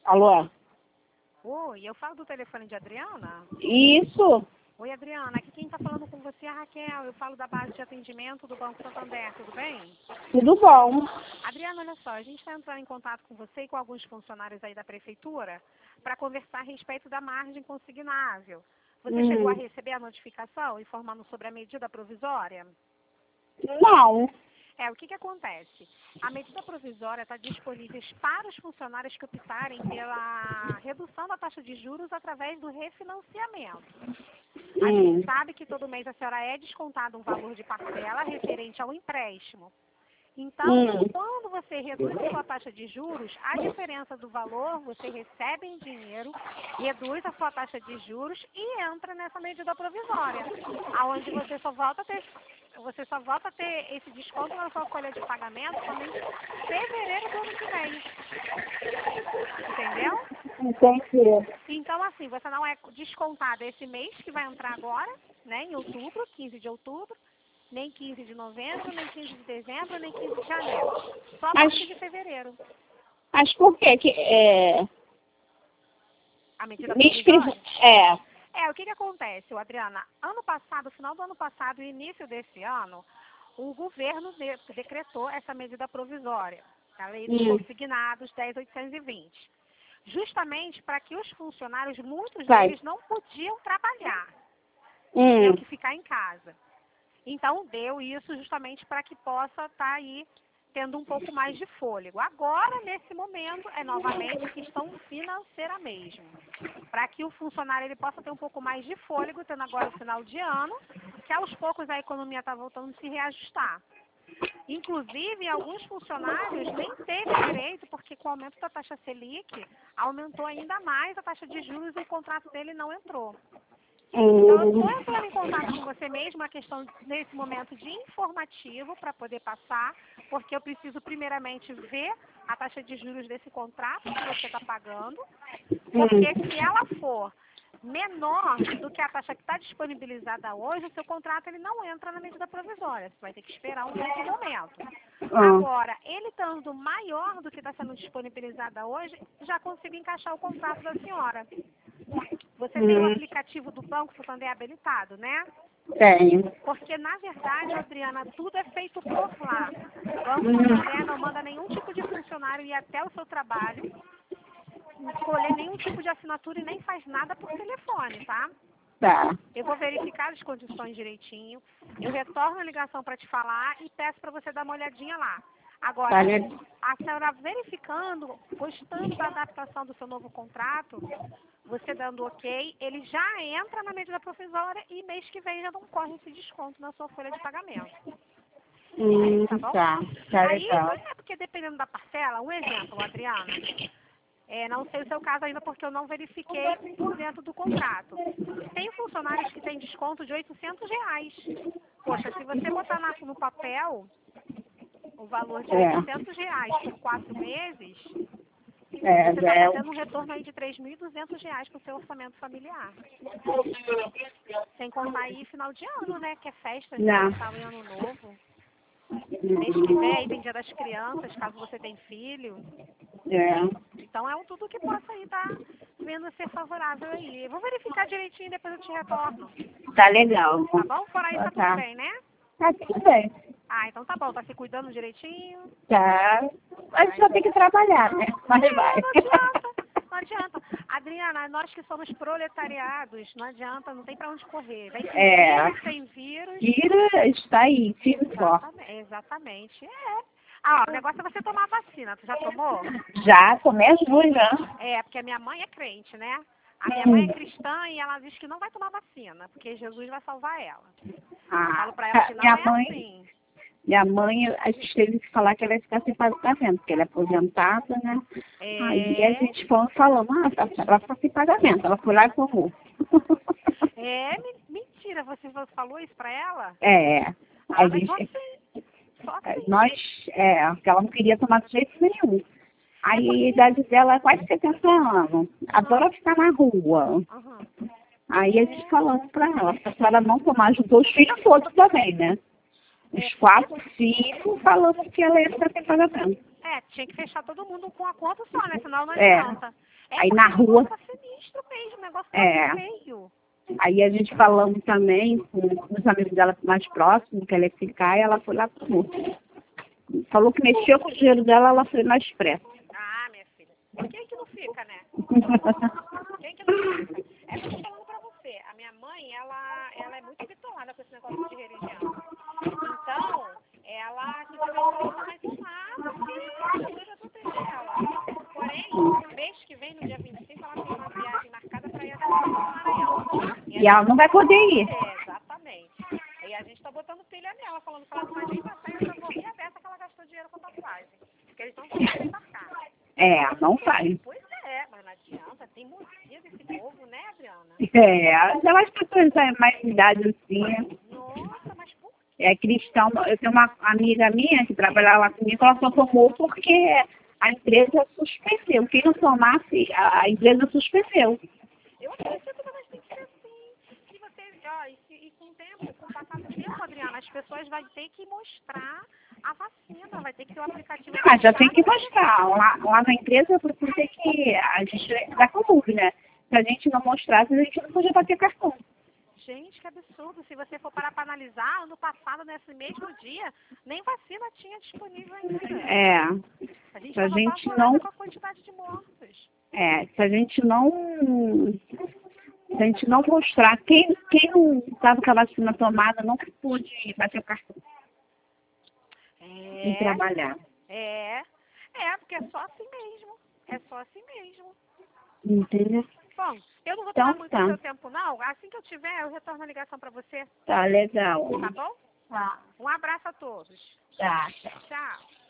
Alô? Oi, eu falo do telefone de Adriana? Isso. Oi, Adriana, aqui quem está falando com você é a Raquel. Eu falo da base de atendimento do Banco Santander, tudo bem? Tudo bom. Adriana, olha só, a gente está entrando em contato com você e com alguns funcionários aí da prefeitura para conversar a respeito da margem consignável. Você chegou a receber a notificação informando sobre a medida provisória? Não. O que acontece? A medida provisória está disponível para os funcionários que optarem pela redução da taxa de juros através do refinanciamento. A gente sabe que todo mês a senhora é descontado um valor de parcela referente ao empréstimo. Então, quando você reduz a sua taxa de juros, a diferença do valor você recebe em dinheiro, reduz a sua taxa de juros e entra nessa medida provisória, aonde você só volta a ter esse desconto na sua folha de pagamento somente em fevereiro do ano que vem. Entendeu? Entendi. Então, assim, você não é descontado esse mês que vai entrar agora, né, em outubro, 15 de outubro, nem 15 de novembro, nem 15 de dezembro, nem 15 de janeiro. Só a partir de fevereiro. Mas por que A medida me provisória? O que acontece, Adriana? Ano passado, final do ano passado e início desse ano, o governo decretou essa medida provisória, a lei dos consignados 10.820. Justamente para que os funcionários, muitos deles não podiam trabalhar, tinham que ficar em casa. Então, deu isso justamente para que possa estar aí tendo um pouco mais de fôlego. Agora, nesse momento, é novamente questão financeira mesmo. Para que o funcionário ele possa ter um pouco mais de fôlego, tendo agora o final de ano, que aos poucos a economia está voltando a se reajustar. Inclusive, alguns funcionários nem teve direito, porque com o aumento da taxa Selic, aumentou ainda mais a taxa de juros e o contrato dele não entrou. Então, eu estou entrando em contato com você mesmo, a questão nesse momento de informativo para poder passar, porque eu preciso primeiramente ver a taxa de juros desse contrato que você está pagando, porque se ela for menor do que a taxa que está disponibilizada hoje, o seu contrato ele não entra na medida provisória, você vai ter que esperar um outro momento. Agora, ele estando maior do que está sendo disponibilizada hoje, já consigo encaixar o contrato da senhora. Você tem o aplicativo do Banco Santander habilitado, né? Tenho. Porque, na verdade, Adriana, tudo é feito por lá. O Banco Santander não manda nenhum tipo de funcionário ir até o seu trabalho, escolher nenhum tipo de assinatura e nem faz nada por telefone, tá? Tá. Eu vou verificar as condições direitinho, eu retorno a ligação para te falar e peço para você dar uma olhadinha lá. Agora, a senhora verificando, gostando da adaptação do seu novo contrato, você dando ok, ele já entra na medida provisória e mês que vem já não corre esse desconto na sua folha de pagamento. Tá bom? Tá Aí, legal. porque dependendo da parcela, um exemplo, Adriana, não sei o seu caso ainda porque eu não verifiquei por dentro do contrato. Tem funcionários que têm desconto de R$800. Poxa, se você botar no papel o valor de R$800 por 4 meses, você está fazendo um retorno aí de R$3.200 para o seu orçamento familiar. Sem contar aí final de ano, né? Que é festa de Natal e Ano Novo. Mês que vem aí tem Dia das Crianças, caso você tenha filho. Então é tudo que possa aí estar vendo ser favorável aí. Vou verificar direitinho e depois eu te retorno. Tá legal. Tá bom? Fora isso, tá tudo bem, né? Tá tudo bem. Então tá bom. Tá se cuidando direitinho? Tá. A gente só tem que trabalhar, né? Mas vai. Não adianta. Não adianta. Adriana, nós que somos proletariados, não adianta, não tem pra onde correr. Vem com vírus, sem vírus. Vírus está aí, firme e forte. Exatamente. O negócio é você tomar a vacina. Tu já tomou? Já, tomei as duas já. Porque a minha mãe é crente, né? A minha mãe é cristã e ela diz que não vai tomar vacina, porque Jesus vai salvar ela. Eu falo pra ela que não assim. Minha mãe, a gente teve que falar que ela ia ficar sem pagamento, porque ela é aposentada, né? Aí a gente foi falando, ela fica sem pagamento. Ela foi lá e tomou. Mentira, você falou isso pra ela? A gente, porque ela não queria tomar de jeito nenhum. Aí a idade dela é quase 70 anos. Adora ficar na rua. Aí a gente falando pra ela, se a senhora não tomar, ajudou os filhos todos também, né? Os 4 filhos falando que ela ia ficar sem pagamento. Tinha que fechar todo mundo com a conta só, né? Senão não É. adianta. Aí na rua... O negócio tá sinistro mesmo, o negócio tá feio. Aí a gente falando também com os amigos dela mais próximos, que ela ia ficar, e ela foi lá pro... Falou que mexeu com o dinheiro dela, ela foi na expressa. Ah, minha filha. Quem que não fica, né? Quem que não fica? É que eu tô falando pra você. A minha mãe, ela é muito bitolada com esse negócio de religião. Então, ela simplesmente falou, não, mas vamos lá, filha, Deus vai proteger ela. Porém, mês que vem, no dia 25, ela tem uma viagem marcada pra ir até o Maranhão. E ela não vai poder ir. Exatamente. E a gente tá botando pilha nela, falando que ela não vai nem passar e eu já vou rir a beça que ela gastou dinheiro com a passagem. Porque eles não vão embarcar. Não vai. Pois é, mas não adianta, tem motivo desse povo, né, Adriana? Ainda mais pessoas mais de idade assim. Nossa, mas por quê? É cristão. Eu tenho uma amiga minha que trabalhava lá comigo, ela só tomou porque a empresa suspendeu. Quem não tomasse, a empresa suspendeu. Eu acredito, mas tem que ser assim. Se você, e com o tempo, com o passar do tempo, Adriana, as pessoas vão ter que mostrar a vacina, vai ter que ter o aplicativo. Mas já tem que mostrar. Lá na empresa, porque tem que... A gente dá comum, né? Se a gente não mostrasse, a gente não podia bater cartão. Gente, que absurdo. Se você for parar para analisar, ano passado, nesse mesmo dia, nem vacina tinha disponível ainda. A gente Se a gente não... com a quantidade de mortos. Se a gente não mostrar, quem não estava com a vacina tomada não pôde bater o cartão e trabalhar. Porque é só assim mesmo. É só assim mesmo. Entendeu? Bom, eu não vou tomar muito do seu tempo, não. Assim que eu tiver, eu retorno a ligação para você. Tá legal. Tá bom? Tá. Um abraço a todos. Tá. Tchau.